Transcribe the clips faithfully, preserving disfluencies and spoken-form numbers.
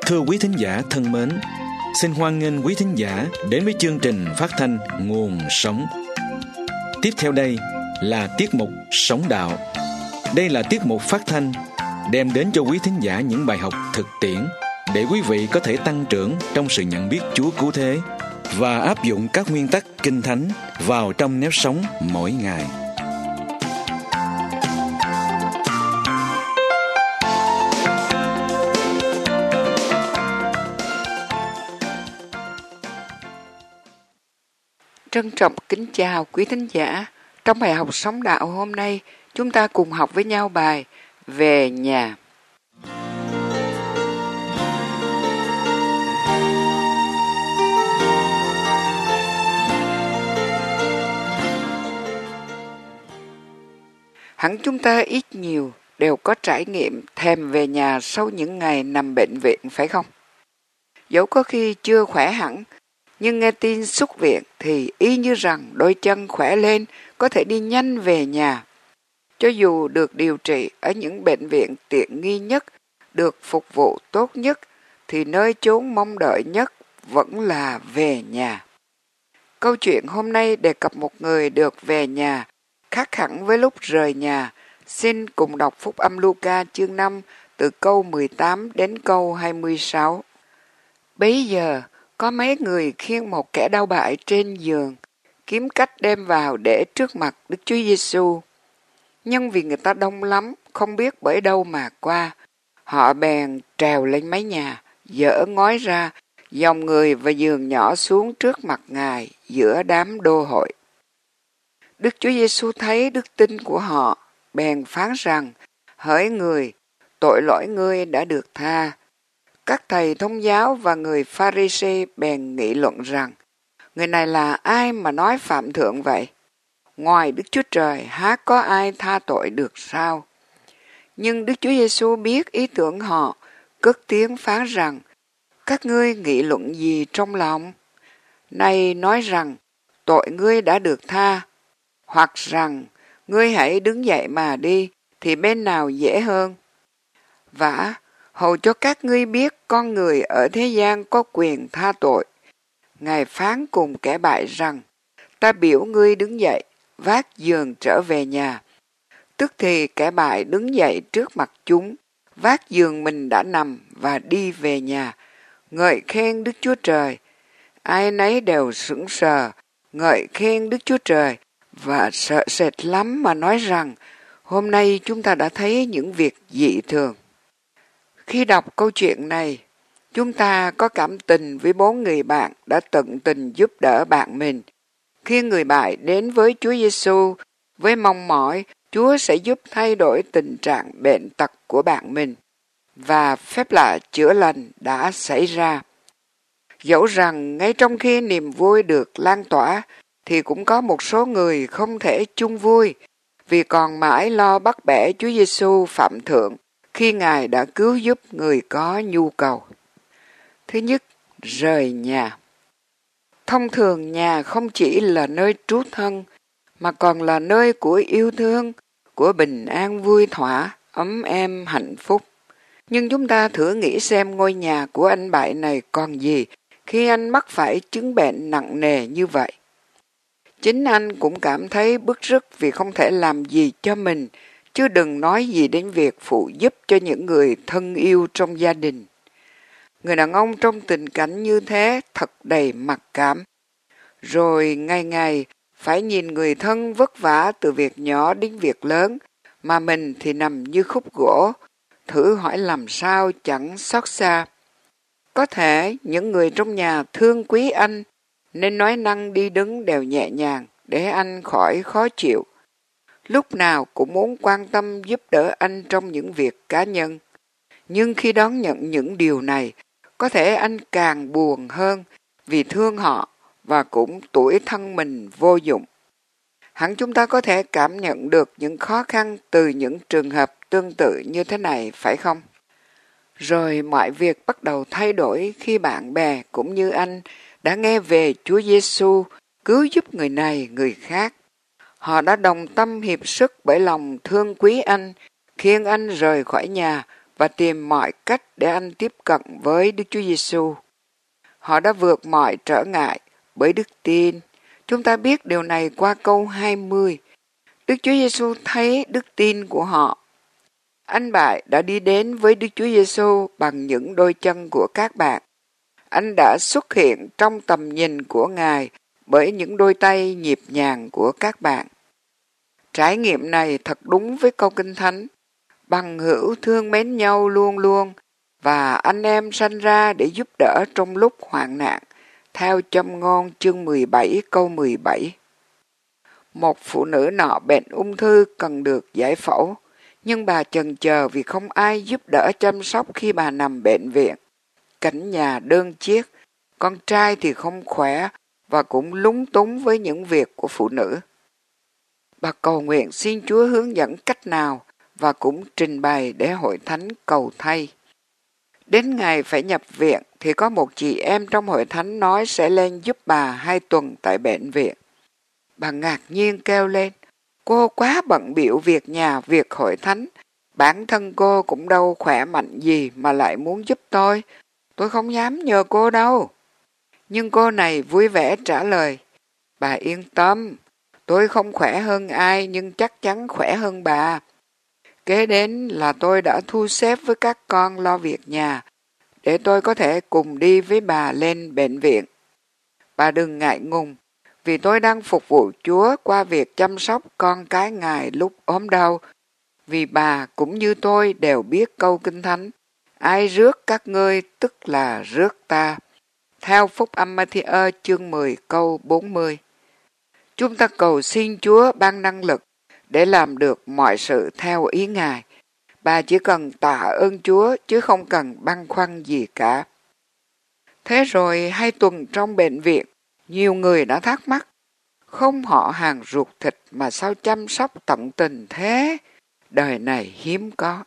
Thưa quý thính giả thân mến, xin hoan nghênh quý thính giả đến với chương trình phát thanh Nguồn Sống. Tiếp theo đây là tiết mục Sống Đạo. Đây là tiết mục phát thanh đem đến cho quý thính giả những bài học thực tiễn để quý vị có thể tăng trưởng trong sự nhận biết Chúa cứu thế và áp dụng các nguyên tắc Kinh Thánh vào trong nếp sống mỗi ngày. Trân trọng kính chào quý thính giả. Trong bài học Sống Đạo hôm nay, chúng ta cùng học với nhau bài Về Nhà. Hẳn chúng ta ít nhiều đều có trải nghiệm thèm về nhà sau những ngày nằm bệnh viện, phải không? Dẫu có khi chưa khỏe hẳn, nhưng nghe tin xuất viện thì y như rằng đôi chân khỏe lên, có thể đi nhanh về nhà. Cho dù được điều trị ở những bệnh viện tiện nghi nhất, được phục vụ tốt nhất, thì nơi chốn mong đợi nhất vẫn là về nhà. Câu chuyện hôm nay đề cập một người được về nhà, khác hẳn với lúc rời nhà. Xin cùng đọc Phúc âm Luca chương năm từ câu mười tám đến câu hai mươi sáu. Bấy giờ, có mấy người khiêng một kẻ đau bại trên giường, kiếm cách đem vào để trước mặt Đức Chúa Giêsu. Nhưng vì người ta đông lắm, không biết bởi đâu mà qua, họ bèn trèo lên mái nhà, dỡ ngói ra, dòng người và giường nhỏ xuống trước mặt Ngài giữa đám đô hội. Đức Chúa Giêsu thấy đức tin của họ, bèn phán rằng: hỡi người, tội lỗi ngươi đã được tha. Các thầy thông giáo và người Pha-ri-si bèn nghị luận rằng: người này là ai mà nói phạm thượng vậy? Ngoài Đức Chúa Trời há có ai tha tội được sao? Nhưng Đức Chúa Giêsu biết ý tưởng họ, cất tiếng phán rằng: các ngươi nghị luận gì trong lòng? Này nói rằng tội ngươi đã được tha, hoặc rằng ngươi hãy đứng dậy mà đi, thì bên nào dễ hơn? Vả, hầu cho các ngươi biết con người ở thế gian có quyền tha tội. Ngài phán cùng kẻ bại rằng: ta biểu ngươi đứng dậy, vác giường trở về nhà. Tức thì kẻ bại đứng dậy trước mặt chúng, vác giường mình đã nằm và đi về nhà, ngợi khen Đức Chúa Trời. Ai nấy đều sững sờ, ngợi khen Đức Chúa Trời và sợ sệt lắm mà nói rằng: hôm nay chúng ta đã thấy những việc dị thường. Khi đọc câu chuyện này, chúng ta có cảm tình với bốn người bạn đã tận tình giúp đỡ bạn mình. Khi người bại đến với Chúa Giêsu với mong mỏi Chúa sẽ giúp thay đổi tình trạng bệnh tật của bạn mình, và phép lạ chữa lành đã xảy ra. Dẫu rằng ngay trong khi niềm vui được lan tỏa, thì cũng có một số người không thể chung vui, vì còn mãi lo bắt bẻ Chúa Giêsu phạm thượng khi Ngài đã cứu giúp người có nhu cầu. Thứ nhất, rời nhà. Thông thường nhà không chỉ là nơi trú thân, mà còn là nơi của yêu thương, của bình an vui thỏa, ấm êm hạnh phúc. Nhưng chúng ta thử nghĩ xem ngôi nhà của anh bại này còn gì khi anh mắc phải chứng bệnh nặng nề như vậy. Chính anh cũng cảm thấy bức rứt vì không thể làm gì cho mình, chứ đừng nói gì đến việc phụ giúp cho những người thân yêu trong gia đình. Người đàn ông trong tình cảnh như thế thật đầy mặc cảm. Rồi ngày ngày phải nhìn người thân vất vả từ việc nhỏ đến việc lớn, mà mình thì nằm như khúc gỗ, thử hỏi làm sao chẳng xót xa. Có thể những người trong nhà thương quý anh, nên nói năng đi đứng đều nhẹ nhàng để anh khỏi khó chịu. Lúc nào cũng muốn quan tâm giúp đỡ anh trong những việc cá nhân. Nhưng khi đón nhận những điều này, có thể anh càng buồn hơn vì thương họ và cũng tủi thân mình vô dụng. Hẳn chúng ta có thể cảm nhận được những khó khăn từ những trường hợp tương tự như thế này, phải không? Rồi mọi việc bắt đầu thay đổi khi bạn bè cũng như anh đã nghe về Chúa Giêsu cứu giúp người này người khác. Họ đã đồng tâm hiệp sức bởi lòng thương quý anh, khiêng anh rời khỏi nhà và tìm mọi cách để anh tiếp cận với Đức Chúa Giêsu. Họ đã vượt mọi trở ngại bởi đức tin. Chúng ta biết điều này qua câu hai mươi. Đức Chúa Giêsu thấy đức tin của họ. Anh bạn đã đi đến với Đức Chúa Giêsu bằng những đôi chân của các bạn. Anh đã xuất hiện trong tầm nhìn của Ngài bởi những đôi tay nhịp nhàng của các bạn. Trải nghiệm này thật đúng với câu Kinh Thánh. Bằng hữu thương mến nhau luôn luôn và anh em sanh ra để giúp đỡ trong lúc hoạn nạn, theo châm ngôn chương mười bảy câu mười bảy. Một phụ nữ nọ bệnh ung thư cần được giải phẫu, nhưng bà chần chờ vì không ai giúp đỡ chăm sóc khi bà nằm bệnh viện. Cảnh nhà đơn chiếc, con trai thì không khỏe và cũng lúng túng với những việc của phụ nữ. Bà cầu nguyện xin Chúa hướng dẫn cách nào và cũng trình bày để hội thánh cầu thay. Đến ngày phải nhập viện thì có một chị em trong hội thánh nói sẽ lên giúp bà hai tuần tại bệnh viện. Bà ngạc nhiên kêu lên, cô quá bận bịu việc nhà, việc hội thánh. Bản thân cô cũng đâu khỏe mạnh gì mà lại muốn giúp tôi. Tôi không dám nhờ cô đâu. Nhưng cô này vui vẻ trả lời, bà yên tâm, tôi không khỏe hơn ai nhưng chắc chắn khỏe hơn bà. Kế đến là tôi đã thu xếp với các con lo việc nhà, để tôi có thể cùng đi với bà lên bệnh viện. Bà đừng ngại ngùng, vì tôi đang phục vụ Chúa qua việc chăm sóc con cái Ngài lúc ốm đau. Vì bà cũng như tôi đều biết câu Kinh Thánh, ai rước các ngươi tức là rước ta. Theo Phúc âm Ma-thi-ơ chương mười câu bốn mươi. Chúng ta cầu xin Chúa ban năng lực để làm được mọi sự theo ý Ngài. Bà chỉ cần tạ ơn Chúa chứ không cần băn khoăn gì cả. Thế rồi hai tuần trong bệnh viện, nhiều người đã thắc mắc, không họ hàng ruột thịt mà sao chăm sóc tận tình thế? Đời này hiếm có.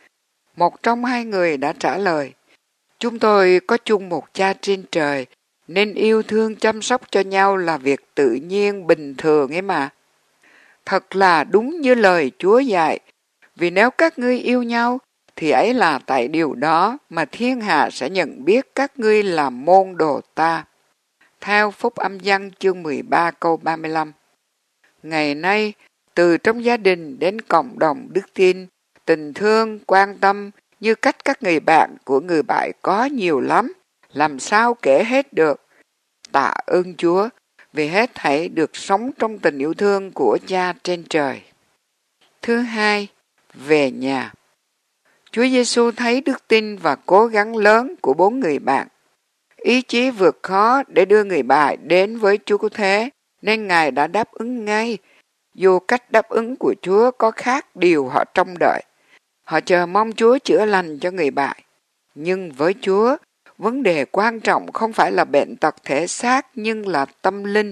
Một trong hai người đã trả lời, chúng tôi có chung một cha trên trời, nên yêu thương chăm sóc cho nhau là việc tự nhiên bình thường ấy mà. Thật là đúng như lời Chúa dạy, vì nếu các ngươi yêu nhau, thì ấy là tại điều đó mà thiên hạ sẽ nhận biết các ngươi là môn đồ ta. Theo Phúc âm Giăng chương mười ba câu ba mươi lăm. Ngày nay, từ trong gia đình đến cộng đồng đức tin, tình thương, quan tâm như cách các người bạn của người bạn có nhiều lắm, làm sao kể hết được. Tạ ơn Chúa, vì hết thảy được sống trong tình yêu thương của Cha trên trời. Thứ hai, về nhà. Chúa Giêsu thấy đức tin và cố gắng lớn của bốn người bạn. Ý chí vượt khó để đưa người bạn đến với Chúa Cứu Thế, nên Ngài đã đáp ứng ngay, dù cách đáp ứng của Chúa có khác điều họ trông đợi. Họ chờ mong Chúa chữa lành cho người bạn. Nhưng với Chúa, vấn đề quan trọng không phải là bệnh tật thể xác nhưng là tâm linh.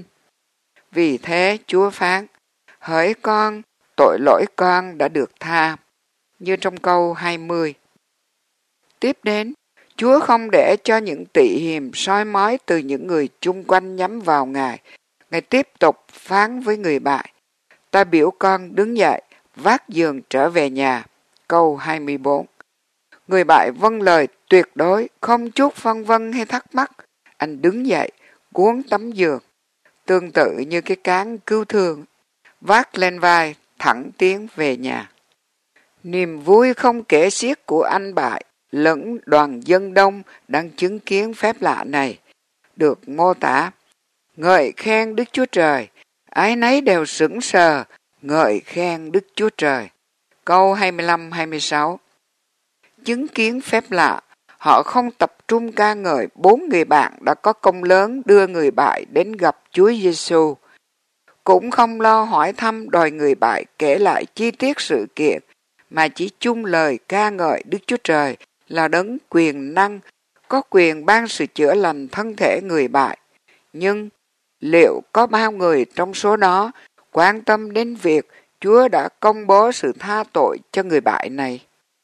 Vì thế Chúa phán, hỡi con, tội lỗi con đã được tha, như trong câu hai mươi. Tiếp đến, Chúa không để cho những tị hiềm soi mói từ những người chung quanh nhắm vào Ngài. Ngài tiếp tục phán với người bạn, ta biểu con đứng dậy, vác giường trở về nhà. Câu hai mươi bốn. Người bạn vâng lời tuyệt đối, không chút phân vân hay thắc mắc. Anh đứng dậy, cuốn tấm giường, tương tự như cái cán cứu thương, vác lên vai, thẳng tiến về nhà. Niềm vui không kể xiết của anh bạn lẫn đoàn dân đông đang chứng kiến phép lạ này được mô tả. Ngợi khen Đức Chúa Trời, ai nấy đều sững sờ, ngợi khen Đức Chúa Trời. Câu hai mươi lăm hai mươi sáu. Chứng kiến phép lạ, họ không tập trung ca ngợi bốn người bạn đã có công lớn đưa người bạn đến gặp Chúa Giêsu, cũng không lo hỏi thăm đòi người bạn kể lại chi tiết sự kiện, mà chỉ chung lời ca ngợi Đức Chúa Trời là đấng quyền năng, có quyền ban sự chữa lành thân thể người bạn. Nhưng liệu có bao người trong số đó quan tâm đến việc Chúa đã công bố sự tha tội cho người bạn này?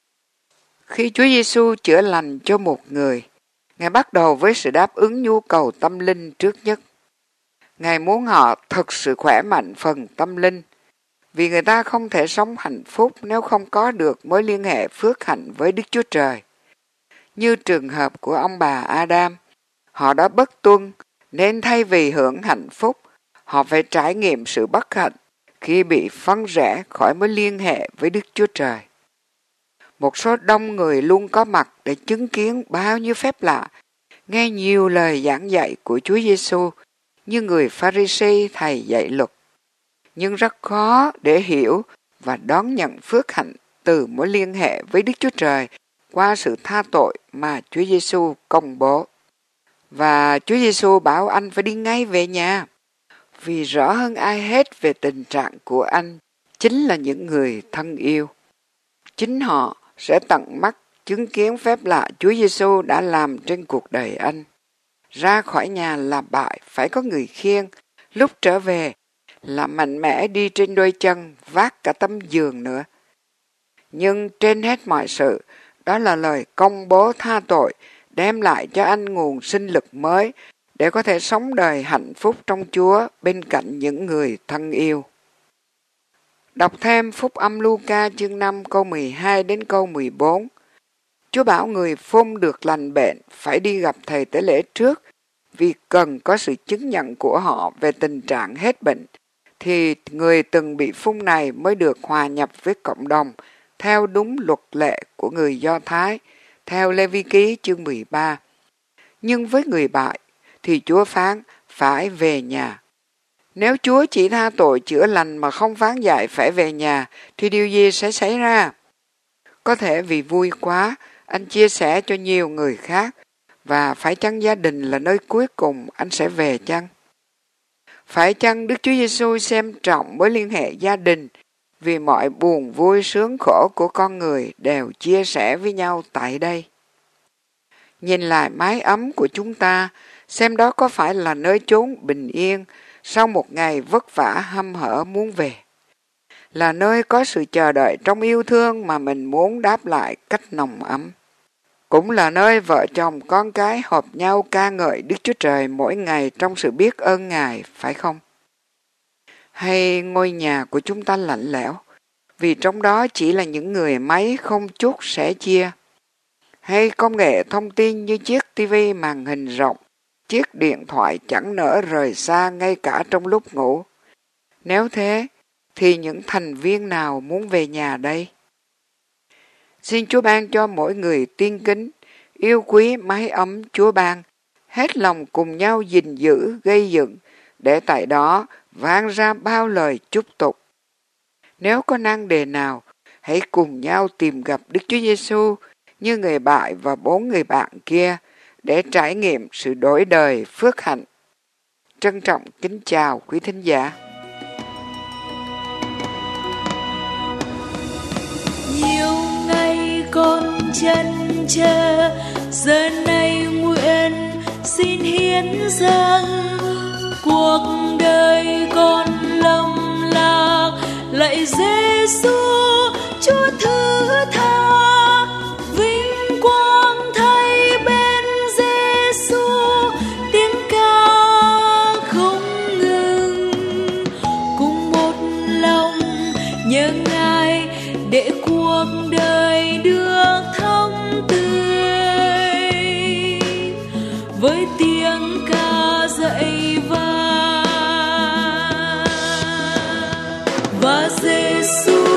Khi Chúa Giêsu chữa lành cho một người, Ngài bắt đầu với sự đáp ứng nhu cầu tâm linh trước nhất. Ngài muốn họ thực sự khỏe mạnh phần tâm linh. Vì người ta không thể sống hạnh phúc nếu không có được mối liên hệ phước hạnh với Đức Chúa Trời. Như trường hợp của ông bà Adam, họ đã bất tuân nên thay vì hưởng hạnh phúc, họ phải trải nghiệm sự bất hạnh khi bị phân rẽ khỏi mối liên hệ với Đức Chúa Trời. Một số đông người luôn có mặt để chứng kiến bao nhiêu phép lạ, nghe nhiều lời giảng dạy của Chúa Giêsu như người Pha-ri-si thầy dạy luật, nhưng rất khó để hiểu và đón nhận phước hạnh từ mối liên hệ với Đức Chúa Trời qua sự tha tội mà Chúa Giêsu công bố. Và Chúa Giêsu bảo anh phải đi ngay về nhà, vì rõ hơn ai hết về tình trạng của anh chính là những người thân yêu. Chính họ sẽ tận mắt chứng kiến phép lạ Chúa Giêsu đã làm trên cuộc đời anh. Ra khỏi nhà là bại phải có người khiêng, lúc trở về là mạnh mẽ đi trên đôi chân, vác cả tấm giường nữa. Nhưng trên hết mọi sự, đó là lời công bố tha tội, đem lại cho anh nguồn sinh lực mới để có thể sống đời hạnh phúc trong Chúa bên cạnh những người thân yêu. Đọc thêm Phúc âm Luca chương năm câu mười hai đến câu mười bốn. Chúa bảo người phum được lành bệnh phải đi gặp thầy tế lễ trước, vì cần có sự chứng nhận của họ về tình trạng hết bệnh, thì người từng bị phum này mới được hòa nhập với cộng đồng theo đúng luật lệ của người Do Thái, theo Lê Vi Ký chương mười ba. Nhưng với người bại thì Chúa phán phải về nhà. Nếu Chúa chỉ tha tội chữa lành mà không phán dạy phải về nhà, thì điều gì sẽ xảy ra? Có thể vì vui quá, anh chia sẻ cho nhiều người khác, và phải chăng gia đình là nơi cuối cùng anh sẽ về chăng? Phải chăng Đức Chúa Giêsu xem trọng mối liên hệ gia đình, vì mọi buồn vui sướng khổ của con người đều chia sẻ với nhau tại đây? Nhìn lại mái ấm của chúng ta, xem đó có phải là nơi chốn bình yên sau một ngày vất vả hăm hở muốn về, là nơi có sự chờ đợi trong yêu thương mà mình muốn đáp lại cách nồng ấm, cũng là nơi vợ chồng con cái hợp nhau ca ngợi Đức Chúa Trời mỗi ngày trong sự biết ơn Ngài, phải không? Hay ngôi nhà của chúng ta lạnh lẽo, vì trong đó chỉ là những người máy không chút sẻ chia? Hay công nghệ thông tin như chiếc tivi màn hình rộng, chiếc điện thoại chẳng nỡ rời xa ngay cả trong lúc ngủ? Nếu thế, thì những thành viên nào muốn về nhà đây? Xin Chúa ban cho mỗi người tiên kính, yêu quý mái ấm Chúa ban, hết lòng cùng nhau gìn giữ, gây dựng, để tại đó vang ra bao lời chúc tụng. Nếu có năng đề nào, hãy cùng nhau tìm gặp Đức Chúa Giêsu như người bại và bốn người bạn kia, để trải nghiệm sự đổi đời phước hạnh. Trân trọng kính chào quý thính giả. Nhiều ngày con chân chờ, giờ này nguyện xin hiến dâng cuộc đời con lầm lạc, lạy Giêsu Chúa thứ tha. Vinh quang thay bên Giêsu, tiếng ca không ngừng, cùng một lòng nhớ Ngài để cuộc đời được thông tươi, với tiếng ca dạy vang. Và Giêsu